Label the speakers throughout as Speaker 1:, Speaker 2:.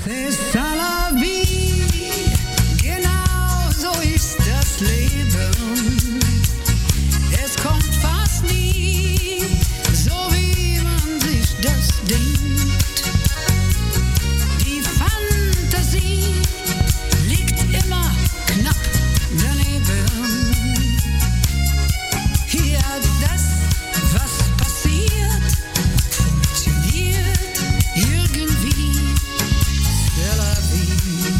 Speaker 1: C'est ça la vie, genau so ist das Leben. Es kommt fast nie so, wie man sich das denkt. Die Fantasie liegt immer knapp daneben. Ja, das, was passiert, funktioniert irgendwie. C'est la vie,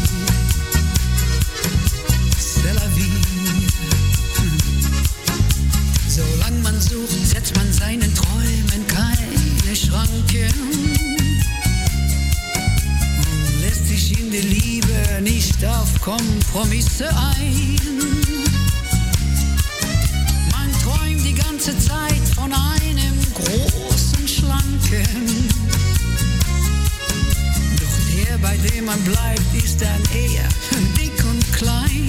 Speaker 1: c'est la vie. Solange man sucht, setzt man seinen Träumen keine Schranken und lässt sich in der Liebe nicht auf Kompromisse ein. Man träumt die ganze Zeit von einem großen Schlanken. Doch der, bei dem man bleibt, ist dann eher dick und klein.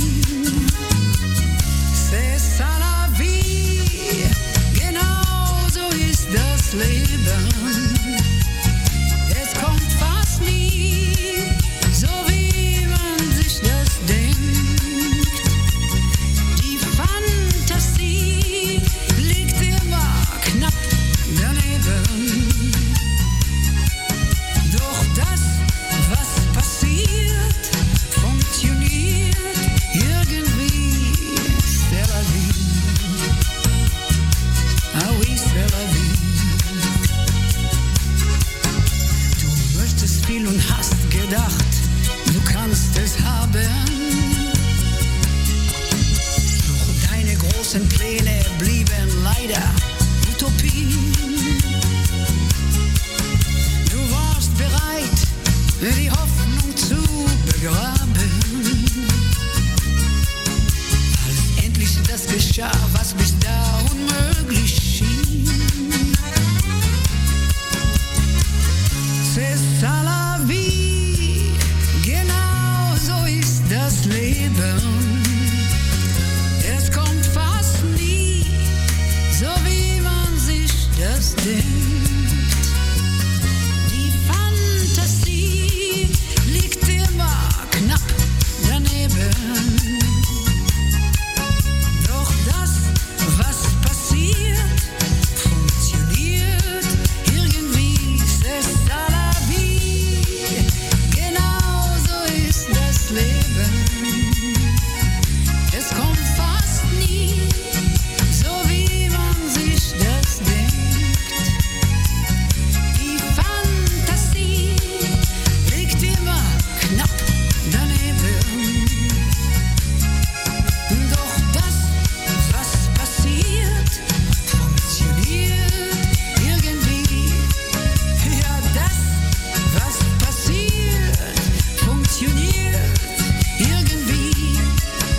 Speaker 1: C'est ça la vie, genau so ist das Leben. Es kommt fast nie so, wie man sich das denkt. Die Fantasie liegt immer knapp daneben. Doch das, was passiert, funktioniert irgendwie. C'est la vie. Ah oui, c'est la vie. Du möchtest viel und hast gedacht, du kannst es haben. Doch deine großen Pläne blieben leider Utopien. Du warst bereit, die Hoffnung zu begraben. Als endlich das geschah, was bis da unmöglich schien. C'est ça la